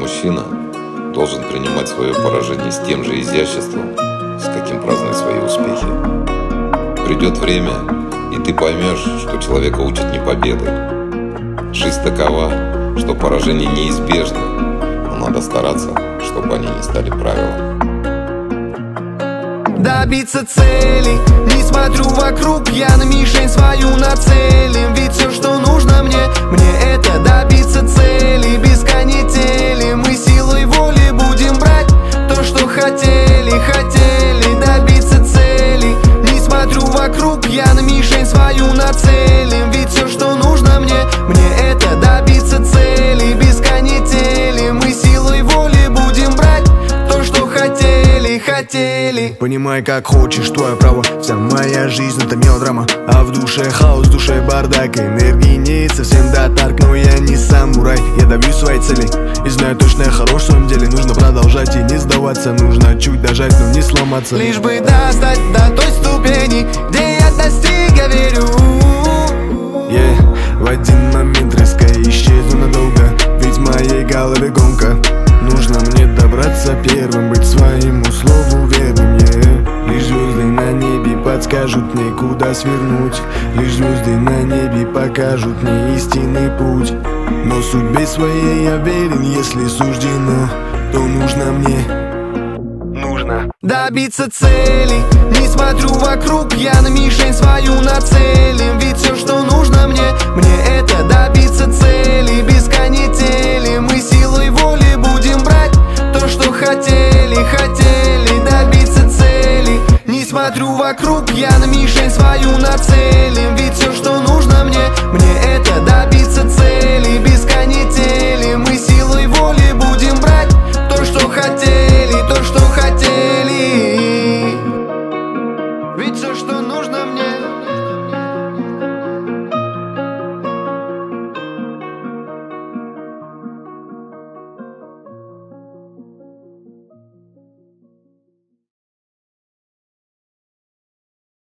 мужчина должен принимать свое поражение с тем же изяществом, с каким празднует свои успехи. Придет время, и ты поймешь, что человека учат не победы. Жизнь такова, что поражение неизбежно, но надо стараться, чтобы они не стали правилом. Добиться цели, не смотрю вокруг, я на мишень свою нацелен. Ведь все, что нужно мне это добиться цели. Без канители мы силой воли будем брать то, что хотели добиться цели. Не смотрю вокруг, я на мишень свою нацелен. Ведь все, что нужно мне это добиться цели. Без канители мы силой воли будем брать то, что хотели. Понимай, как хочешь, твое право. Вся моя жизнь это мелодрама, а в душе хаос, в душе бардак. Энергии нет совсем до тарк, но я не самурай. Я добьюсь своей цели и знаю точно, я хорош в своем деле. Нужно продолжать и не сдаваться, нужно чуть дожать, но не сломаться. Лишь бы достать до той ступени, где я достиг, я верю. В один момент резко исчезну надолго, ведь в моей голове гонка. Нужно мне добраться первым, быть своему слову верным, Лишь звезды на небе подскажут мне, куда свернуть. Лишь звезды на небе покажут мне истинный путь. Но судьбе своей я верен, если суждено, то нужно мне добиться цели, не смотрю вокруг, я на мишень свою нацелен. Ведь все, что нужно мне это добиться цели. Без канители мы силой воли будем брать то, что хотели добиться цели. Не смотрю вокруг, я на мишень свою нацелен.